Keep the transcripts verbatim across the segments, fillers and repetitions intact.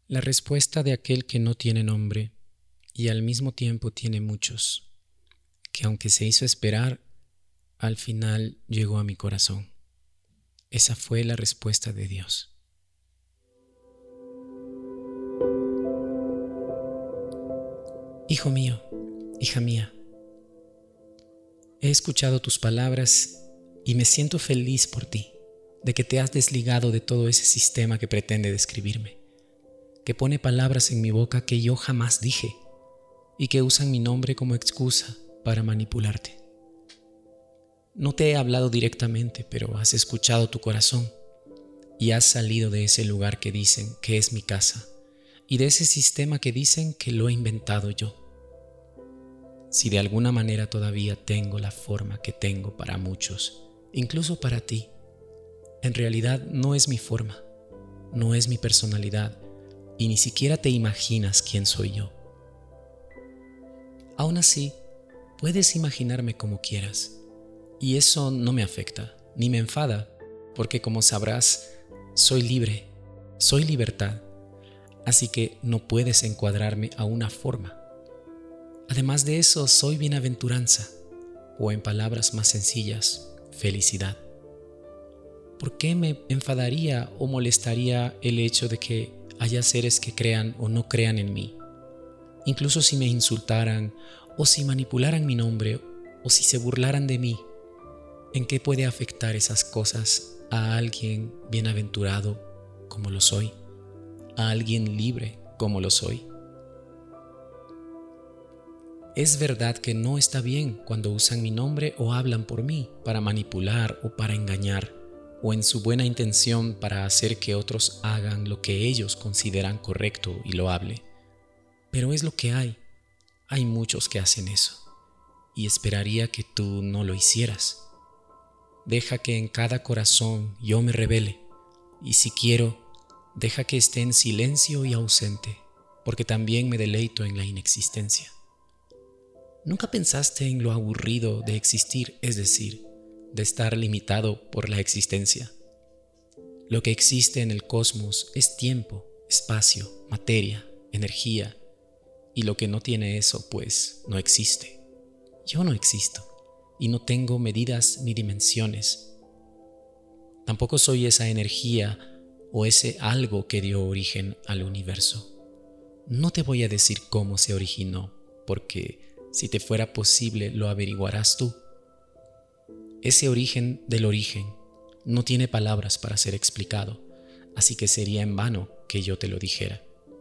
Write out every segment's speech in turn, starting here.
La respuesta de aquel que no tiene nombre y al mismo tiempo tiene muchos, que aunque se hizo esperar, al final llegó a mi corazón. Esa fue la respuesta de Dios. Hijo mío, hija mía, he escuchado tus palabras y me siento feliz por ti, de que te has desligado de todo ese sistema que pretende describirme, que pone palabras en mi boca que yo jamás dije y que usan mi nombre como excusa para manipularte. No te he hablado directamente, pero has escuchado tu corazón y has salido de ese lugar que dicen que es mi casa y de ese sistema que dicen que lo he inventado yo. Si de alguna manera todavía tengo la forma que tengo para muchos, incluso para ti, en realidad no es mi forma, no es mi personalidad y ni siquiera te imaginas quién soy yo. Aún así, puedes imaginarme como quieras y eso no me afecta ni me enfada porque, como sabrás, soy libre, soy libertad, así que no puedes encuadrarme a una forma. Además de eso, soy bienaventuranza, o en palabras más sencillas, felicidad. ¿Por qué me enfadaría o molestaría el hecho de que haya seres que crean o no crean en mí? Incluso si me insultaran, o si manipularan mi nombre, o si se burlaran de mí, ¿en qué puede afectar esas cosas a alguien bienaventurado como lo soy? ¿A alguien libre como lo soy? Es verdad que no está bien cuando usan mi nombre o hablan por mí para manipular o para engañar, o en su buena intención para hacer que otros hagan lo que ellos consideran correcto y loable. Pero es lo que hay. Hay muchos que hacen eso, y esperaría que tú no lo hicieras. Deja que en cada corazón yo me revele, y si quiero, deja que esté en silencio y ausente, porque también me deleito en la inexistencia. ¿Nunca pensaste en lo aburrido de existir, es decir, de estar limitado por la existencia? Lo que existe en el cosmos es tiempo, espacio, materia, energía, y lo que no tiene eso, pues, no existe. Yo no existo, y no tengo medidas ni dimensiones. Tampoco soy esa energía o ese algo que dio origen al universo. No te voy a decir cómo se originó, porque si te fuera posible, lo averiguarás tú. Ese origen del origen no tiene palabras para ser explicado, así que sería en vano que yo te lo dijera.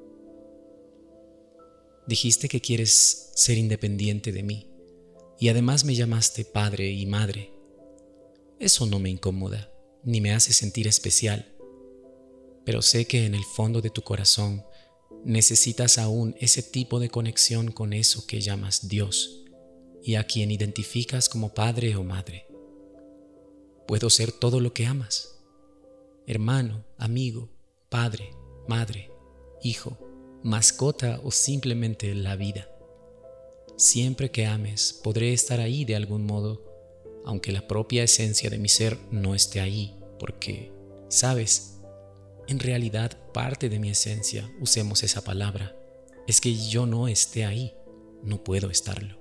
Dijiste que quieres ser independiente de mí, y además me llamaste padre y madre. Eso no me incomoda, ni me hace sentir especial, pero sé que en el fondo de tu corazón necesitas aún ese tipo de conexión con eso que llamas Dios y a quien identificas como padre o madre. Puedo ser todo lo que amas: hermano, amigo, padre, madre, hijo, mascota o simplemente la vida. Siempre que ames, podré estar ahí de algún modo, aunque la propia esencia de mi ser no esté ahí, porque, ¿sabes? En realidad, parte de mi esencia, usemos esa palabra, es que yo no esté ahí, no puedo estarlo.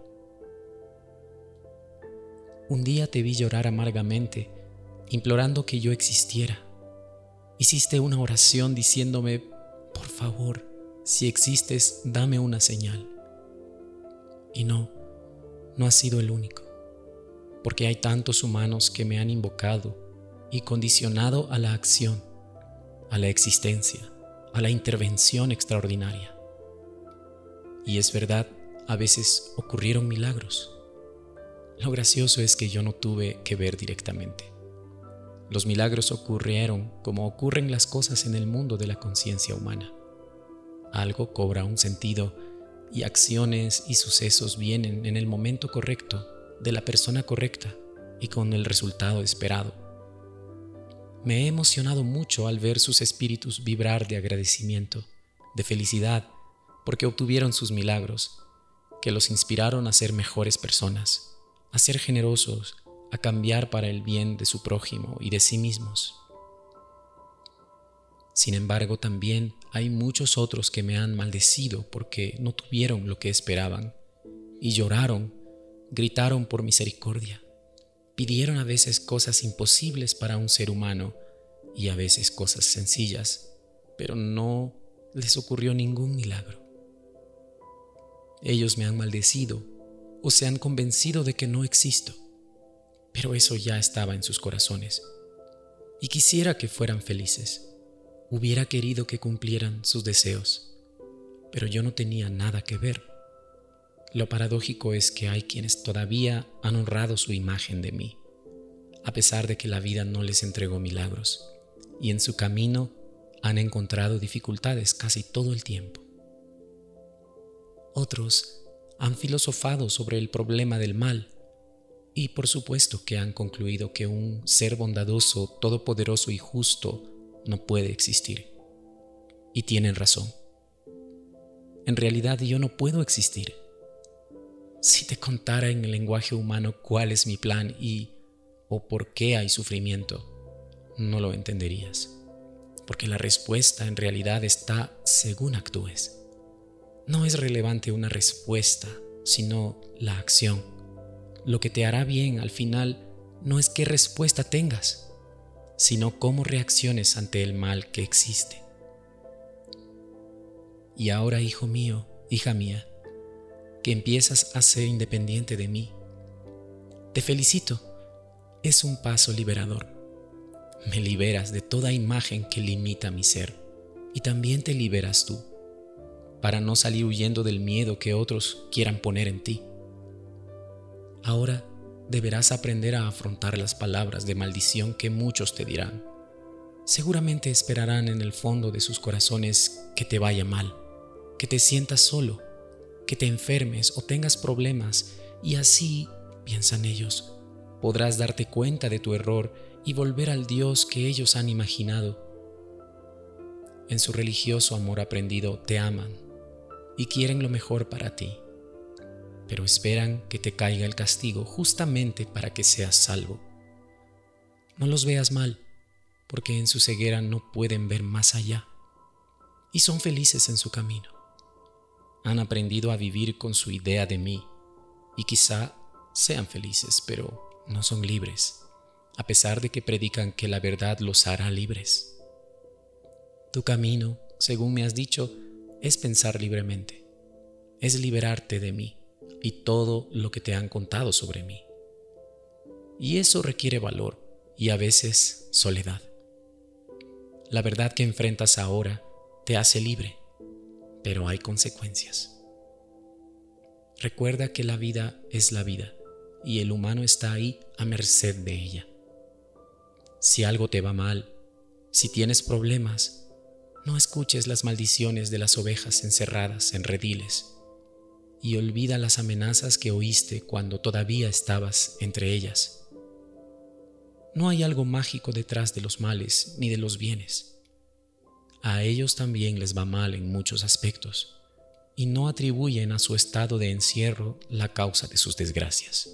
Un día te vi llorar amargamente, implorando que yo existiera. Hiciste una oración diciéndome: por favor, si existes, dame una señal. Y no, no has sido el único, porque hay tantos humanos que me han invocado y condicionado a la acción, a la existencia, a la intervención extraordinaria. Y es verdad, a veces ocurrieron milagros. Lo gracioso es que yo no tuve que ver directamente. Los milagros ocurrieron como ocurren las cosas en el mundo de la conciencia humana. Algo cobra un sentido y acciones y sucesos vienen en el momento correcto, de la persona correcta y con el resultado esperado. Me he emocionado mucho al ver sus espíritus vibrar de agradecimiento, de felicidad, porque obtuvieron sus milagros, que los inspiraron a ser mejores personas, a ser generosos, a cambiar para el bien de su prójimo y de sí mismos. Sin embargo, también hay muchos otros que me han maldecido porque no tuvieron lo que esperaban, y lloraron, gritaron por misericordia. Pidieron a veces cosas imposibles para un ser humano y a veces cosas sencillas, pero no les ocurrió ningún milagro. Ellos me han maldecido o se han convencido de que no existo, pero eso ya estaba en sus corazones. Y quisiera que fueran felices. Hubiera querido que cumplieran sus deseos, pero yo no tenía nada que ver. Lo paradójico es que hay quienes todavía han honrado su imagen de mí, a pesar de que la vida no les entregó milagros, y en su camino han encontrado dificultades casi todo el tiempo. Otros han filosofado sobre el problema del mal, y por supuesto que han concluido que un ser bondadoso, todopoderoso y justo no puede existir. Y tienen razón. En realidad yo no puedo existir. Si te contara en el lenguaje humano cuál es mi plan y o por qué hay sufrimiento, no lo entenderías, porque la respuesta en realidad está según actúes. No es relevante una respuesta, sino la acción. Lo que te hará bien al final no es qué respuesta tengas, sino cómo reacciones ante el mal que existe. Y ahora, hijo mío, hija mía, que empiezas a ser independiente de mí, te felicito, es un paso liberador. Me liberas de toda imagen que limita mi ser, y también te liberas tú, para no salir huyendo del miedo que otros quieran poner en ti. Ahora deberás aprender a afrontar las palabras de maldición que muchos te dirán. Seguramente esperarán en el fondo de sus corazones que te vaya mal, que te sientas solo, que te enfermes o tengas problemas, y así, piensan ellos, podrás darte cuenta de tu error y volver al Dios que ellos han imaginado. En su religioso amor aprendido te aman y quieren lo mejor para ti, pero esperan que te caiga el castigo justamente para que seas salvo. No los veas mal, porque en su ceguera no pueden ver más allá, y son felices en su camino. Han aprendido a vivir con su idea de mí, y quizá sean felices, pero no son libres, a pesar de que predican que la verdad los hará libres. Tu camino, según me has dicho, es pensar libremente, es liberarte de mí y todo lo que te han contado sobre mí. Y eso requiere valor y a veces soledad. La verdad que enfrentas ahora te hace libre, pero hay consecuencias. Recuerda que la vida es la vida y el humano está ahí a merced de ella. Si algo te va mal, si tienes problemas, no escuches las maldiciones de las ovejas encerradas en rediles y olvida las amenazas que oíste cuando todavía estabas entre ellas. No hay algo mágico detrás de los males ni de los bienes. A ellos también les va mal en muchos aspectos y no atribuyen a su estado de encierro la causa de sus desgracias.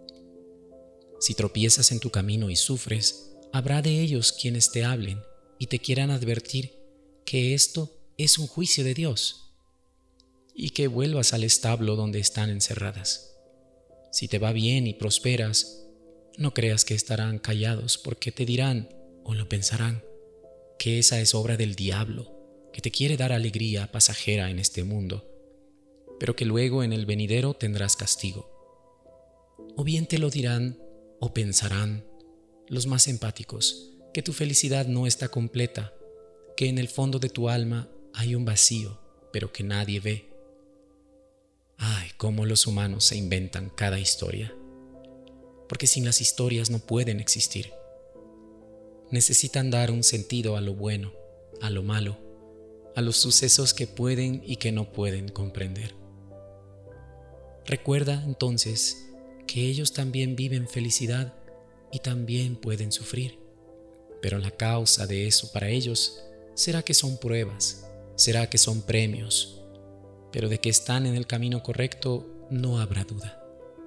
Si tropiezas en tu camino y sufres, habrá de ellos quienes te hablen y te quieran advertir que esto es un juicio de Dios y que vuelvas al establo donde están encerradas. Si te va bien y prosperas, no creas que estarán callados porque te dirán o lo pensarán que esa es obra del diablo, que te quiere dar alegría pasajera en este mundo, pero que luego en el venidero tendrás castigo. O bien te lo dirán o pensarán los más empáticos, que tu felicidad no está completa, que en el fondo de tu alma hay un vacío, pero que nadie ve. Ay, cómo los humanos se inventan cada historia, porque sin las historias no pueden existir. Necesitan dar un sentido a lo bueno, a lo malo, a los sucesos que pueden y que no pueden comprender. Recuerda entonces que ellos también viven felicidad y también pueden sufrir, pero la causa de eso para ellos será que son pruebas, será que son premios, pero de que están en el camino correcto no habrá duda.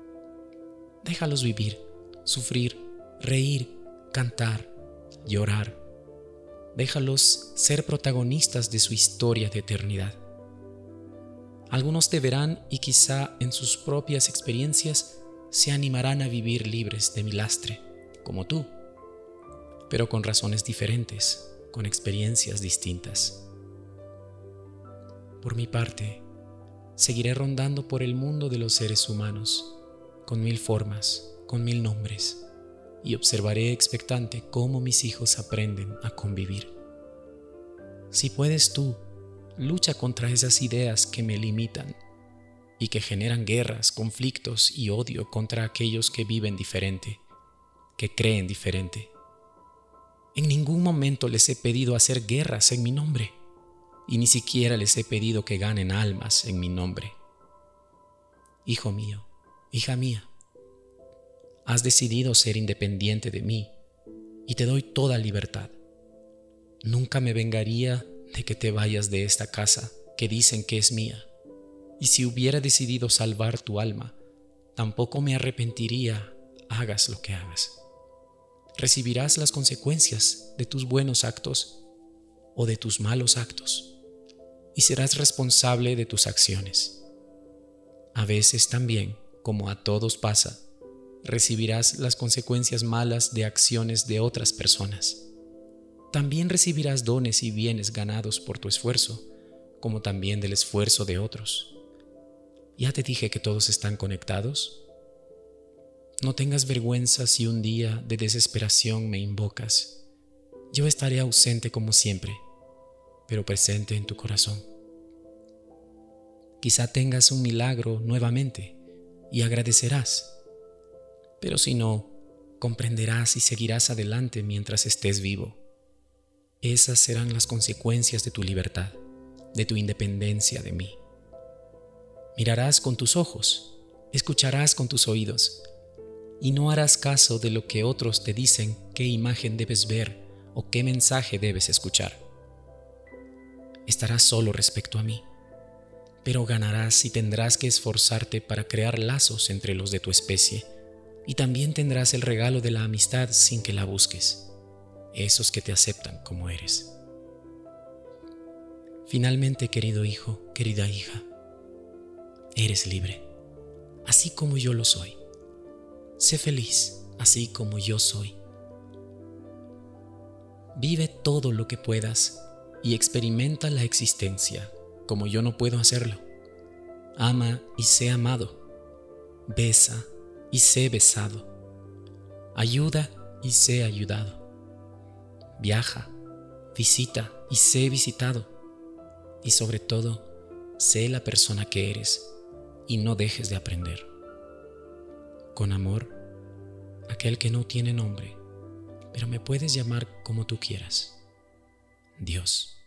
Déjalos vivir, sufrir, reír, cantar, llorar. Déjalos ser protagonistas de su historia de eternidad. Algunos te verán y quizá en sus propias experiencias se animarán a vivir libres de mi lastre, como tú, pero con razones diferentes, con experiencias distintas. Por mi parte, seguiré rondando por el mundo de los seres humanos, con mil formas, con mil nombres, y observaré expectante cómo mis hijos aprenden a convivir. Si puedes tú, lucha contra esas ideas que me limitan y que generan guerras, conflictos y odio contra aquellos que viven diferente, que creen diferente. En ningún momento les he pedido hacer guerras en mi nombre, y ni siquiera les he pedido que ganen almas en mi nombre. Hijo mío, hija mía, has decidido ser independiente de mí y te doy toda libertad. Nunca me vengaría de que te vayas de esta casa que dicen que es mía, y si hubiera decidido salvar tu alma, tampoco me arrepentiría, hagas lo que hagas. Recibirás las consecuencias de tus buenos actos o de tus malos actos, y serás responsable de tus acciones. A veces también, como a todos pasa, recibirás las consecuencias malas de acciones de otras personas. También recibirás dones y bienes ganados por tu esfuerzo, como también del esfuerzo de otros. ¿Ya te dije que todos están conectados? No tengas vergüenza si un día de desesperación me invocas. Yo estaré ausente como siempre, pero presente en tu corazón. Quizá tengas un milagro nuevamente y agradecerás, pero si no, comprenderás y seguirás adelante mientras estés vivo. Esas serán las consecuencias de tu libertad, de tu independencia de mí. Mirarás con tus ojos, escucharás con tus oídos, y no harás caso de lo que otros te dicen qué imagen debes ver o qué mensaje debes escuchar. Estarás solo respecto a mí, pero ganarás y tendrás que esforzarte para crear lazos entre los de tu especie, y también tendrás el regalo de la amistad sin que la busques, esos que te aceptan como eres. Finalmente, querido hijo, querida hija, eres libre, así como yo lo soy. Sé feliz, así como yo soy. Vive todo lo que puedas y experimenta la existencia como yo no puedo hacerlo. Ama y sé amado. Besa y sé besado. Ayuda y sé ayudado. Viaja, visita y sé visitado. Y sobre todo, sé la persona que eres y no dejes de aprender. Con amor, aquel que no tiene nombre, pero me puedes llamar como tú quieras. Dios.